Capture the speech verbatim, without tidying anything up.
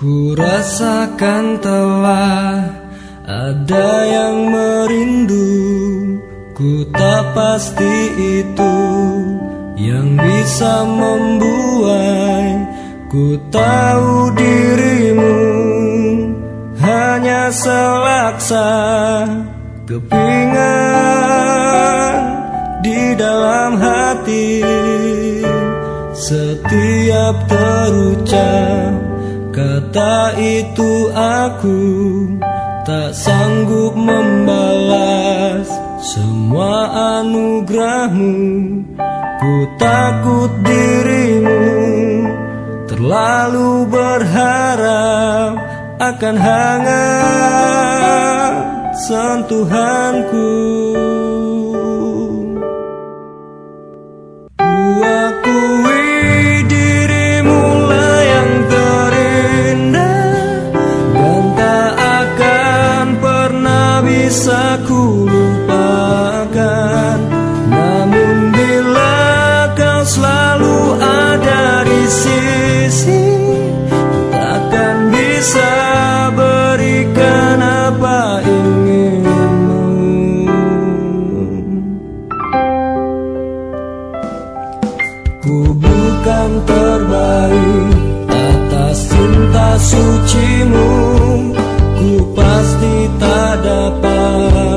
Ku rasakan telah ada yang merindu. Ku tak pasti itu yang bisa membuai. Ku tahu dirimu hanya selaksa kepingan di dalam hati. Setiap terucap kata itu aku tak sanggup membalas semua anugerahmu. Ku takut dirimu terlalu berharap akan hangat sentuhanku. Ku akui dirimu lah yang terindah dan tak akan pernah bisa ku lupakan. Namun bila kau selalu ada di sisi, takkan bisa berikan apa inginmu. Ku bukan terbaik atas cinta sucimu, ku pasti tak dapat